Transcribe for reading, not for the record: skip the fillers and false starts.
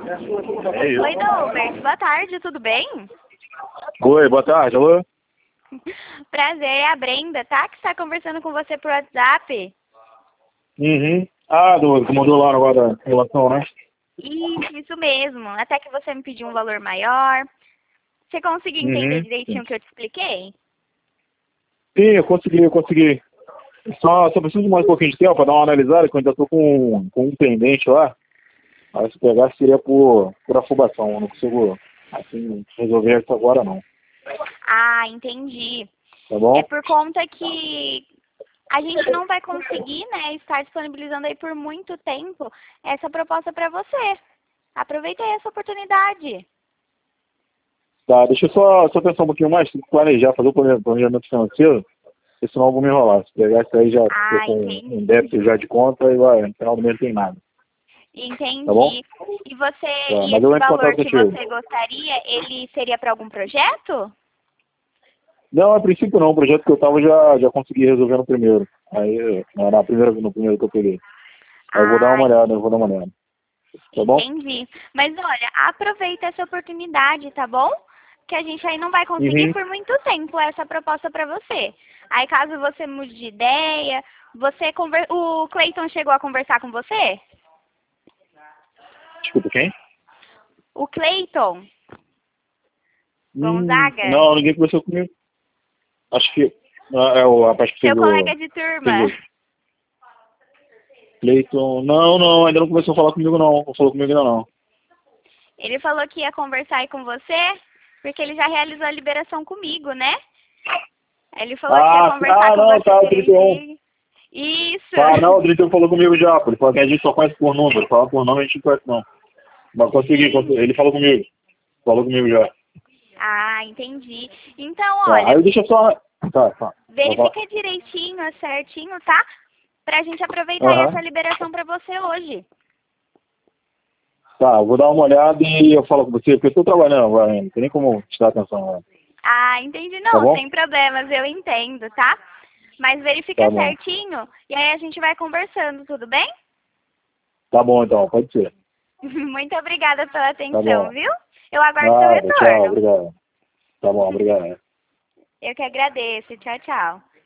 É isso. Oi, Douglas. Boa tarde, tudo bem? Oi, boa tarde, alô? Prazer, é a Brenda, tá? Que está conversando com você por WhatsApp. Uhum. Ah, que mandou lá agora da relação, né? Isso mesmo. Até que você me pediu um valor maior. Você conseguiu entender Uhum. direitinho o que eu te expliquei? Sim, eu consegui. Só preciso de mais um pouquinho de tempo para dar uma analisada, que eu ainda tô com um pendente lá. Aí se pegar seria por afobação, eu não consigo, assim, resolver isso agora não. Ah, entendi. Tá É bom? por conta que a gente não vai conseguir, né, estar disponibilizando aí por muito tempo essa proposta para você. Aproveita aí essa oportunidade. Tá, deixa eu só pensar um pouquinho mais, tem que planejar, fazer o planejamento financeiro, porque senão eu vou me enrolar. Se pegar isso aí, já tô Ah, com um entendi. débito já de conta e vai, no final do mês não tem nada. Tá bom? Entendi. E você, Tá, e mas eu esse entro em valor contato que contigo. você gostaria, ele seria para algum projeto? Não, a princípio não, o projeto que eu tava já consegui resolver no primeiro. Aí, no primeiro que eu peguei. Aí eu vou dar Ah, uma olhada, Tá bom? entendi. Mas olha, aproveita essa oportunidade, tá bom? Que a gente aí não vai conseguir Uhum. por muito tempo essa proposta para você. Aí caso você mude de ideia, o Cleiton chegou a conversar com você? Desculpa, quem? O Cleiton Gonzaga, Não, ninguém conversou comigo. Acho que é o rapaz que fez seu o... colega de Fez turma. o Cleiton. Não, ainda não começou a falar comigo não. Não falou comigo ainda não. Ele falou que ia conversar aí com você, porque ele já realizou a liberação comigo, né? Ele falou que ia conversar com Não, você tá, o 31. direitinho. Isso. Tá, não, o 31 falou comigo já, pô. Ele falou que a gente só conhece por número. Falar por nome a gente não conhece não. Mas consegui. Sim. Ele falou comigo. Falou comigo já. Ah, entendi. Então, Tá, olha, aí deixa eu só... Tá. Vai lá. verifica direitinho, certinho, tá? Pra gente aproveitar essa Aham. liberação pra você hoje. Tá, eu vou dar uma olhada e eu falo com você, porque eu tô trabalhando agora, né? Não tem nem como te dar atenção agora. Ah, entendi. Tá Não, bom? sem problemas, eu entendo, tá? Mas verifica Tá bom. certinho e aí a gente vai conversando, tudo bem? Tá bom então, pode ser. Muito obrigada pela Tá atenção, bom. viu? Eu aguardo seu Nada, tchau, retorno. obrigado. Tá bom, obrigado. Eu que agradeço. Tchau, tchau.